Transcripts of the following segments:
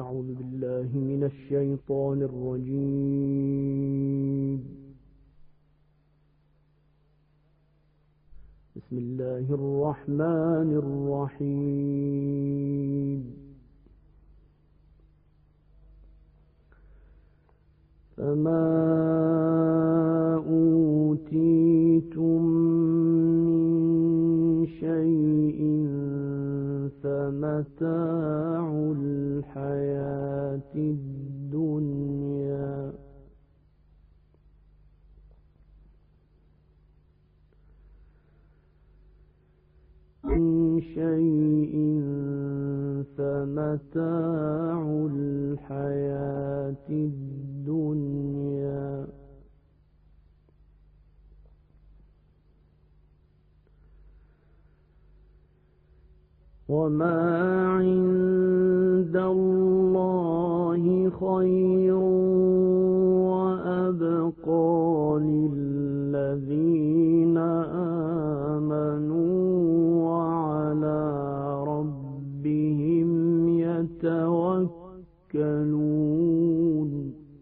أعوذ بالله من الشيطان الرجيم. بسم الله الرحمن الرحيم. فما أوتيتم من شيء فمتاع الحياة الدنيا فمتاع الحياة الدنيا وما عند الله خير وأبقى للذين آمنوا وعلى ربهم يتوكلون.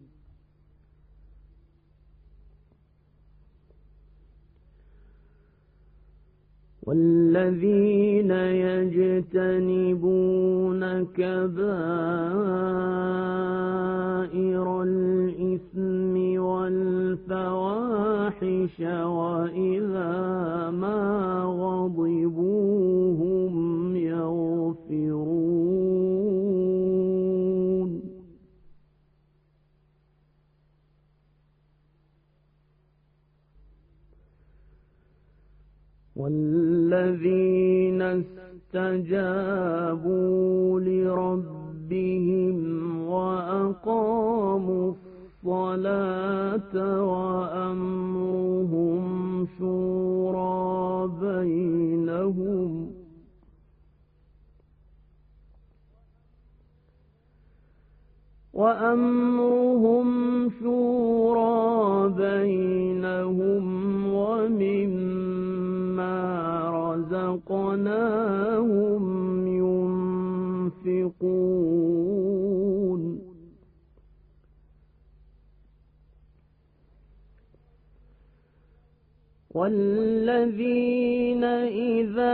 والذين يجتنبون كبائر الإثم والفواحش وإذا ما غضبوا هم يغفرون. والذين استجابوا لربهم وأقاموا الصلاة وأمرهم شورى بينهم ومما رزقناهم ينفقون. والذين إذا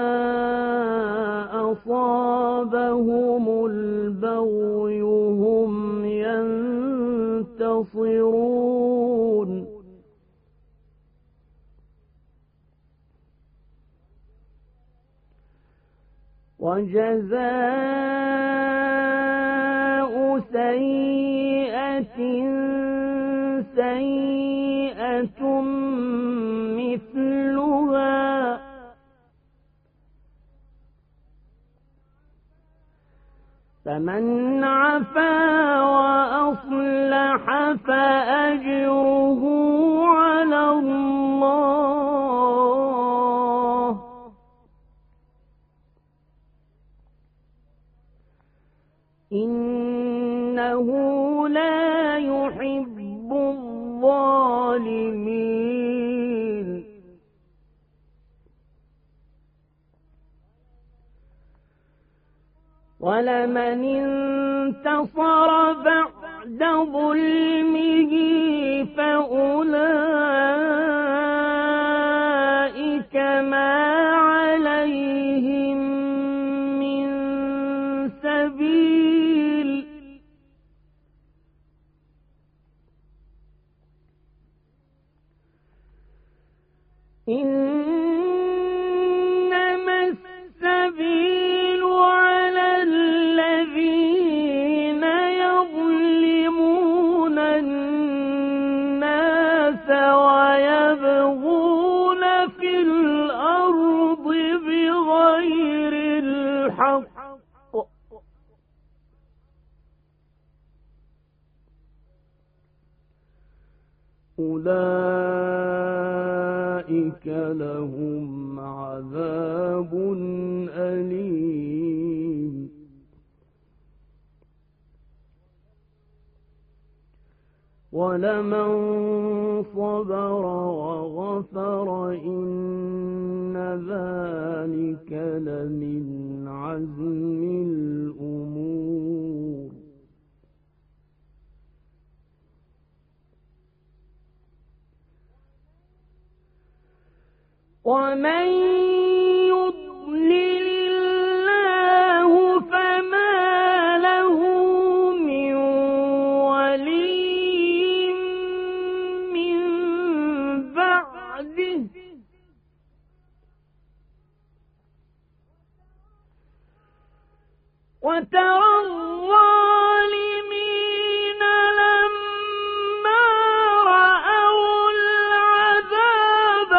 أصابهم البغي هم ينتصرون. وجزاء سيئة سيئة مثلها فمن عفا وأصلح فأجره على الله إنه لا يحب الظالمين. ولمن انتصر بعد ظلمه فأولئك ما عليهم من سبيل إنما السبيل على الذين يظلمون الناس ويبغون في الأرض بغير الحق أولئك لهم عذاب أليم. ولمن صبر وغفر إن ذلك لمن عزم الأمور. ومن يضلل الله فما له من ولي من بعده وترى الظالمين لما رأوا العذاب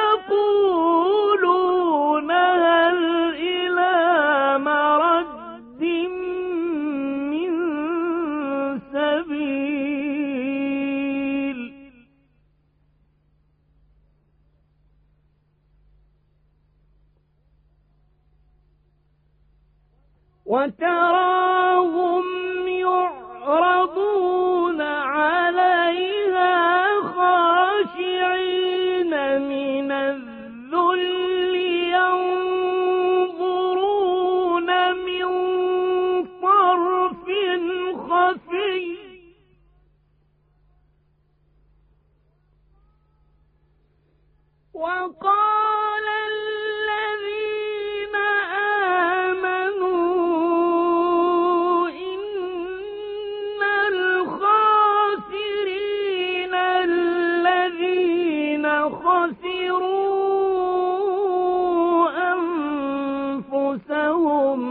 يقولون هل إلى مرد من سبيل وتراهم يعرضون عليها خاشعين من الذل ينظرون من طرف خفي وقال الذين آمنوا إن الخاسرين الذين خسروا أنفسهم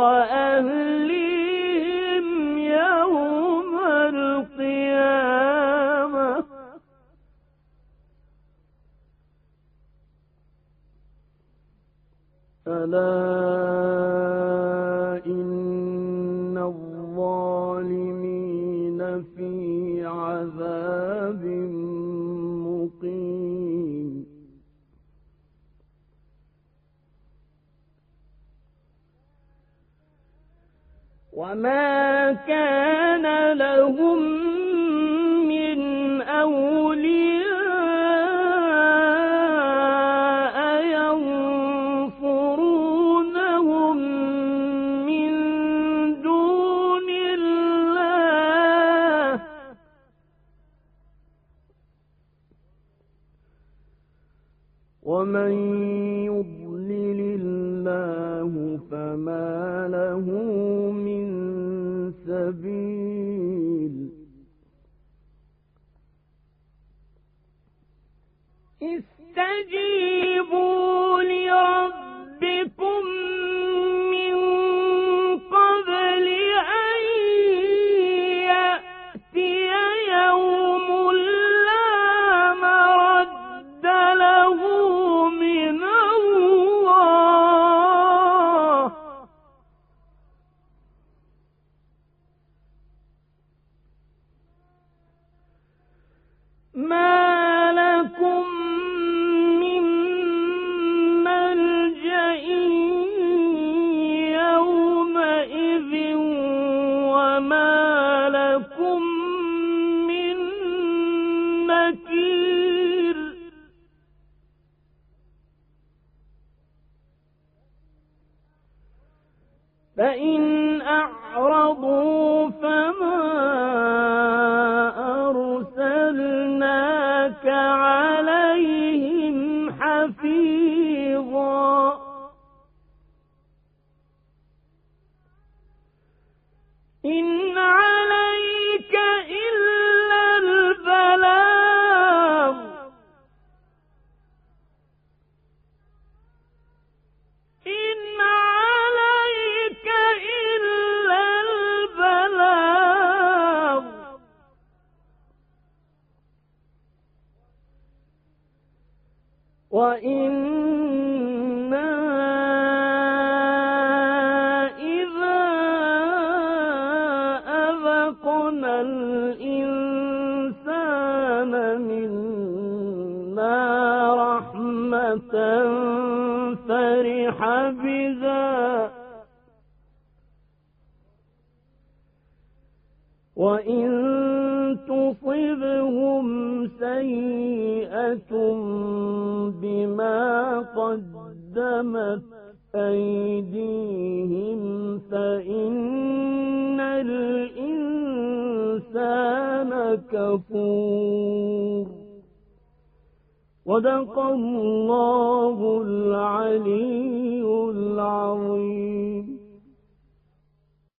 وأهليهم يوم القيامة ألا إن الظالمين في عذاب مقيم وما كان لهم من أولياء ينصرونهم من دون الله ومن يضلل الله فما له من سبيل استجيبوا لربكم من قبل أن يأتي يوم لا مرد له من الله ما لكم من ملجأ يومئذ وما لكم من نكير فإن أعرضوا فما أرسلناك عليهم حفيظا إن عليك إلا البلاغ إن عليك إلا البلاغ وإنا إذا أذقنا الإنسان منا رحمة فرح بها وإن تصبهم سيئة بما قدمت أيديهم فإن الإنسان كفور صدق الله العلي العظيم.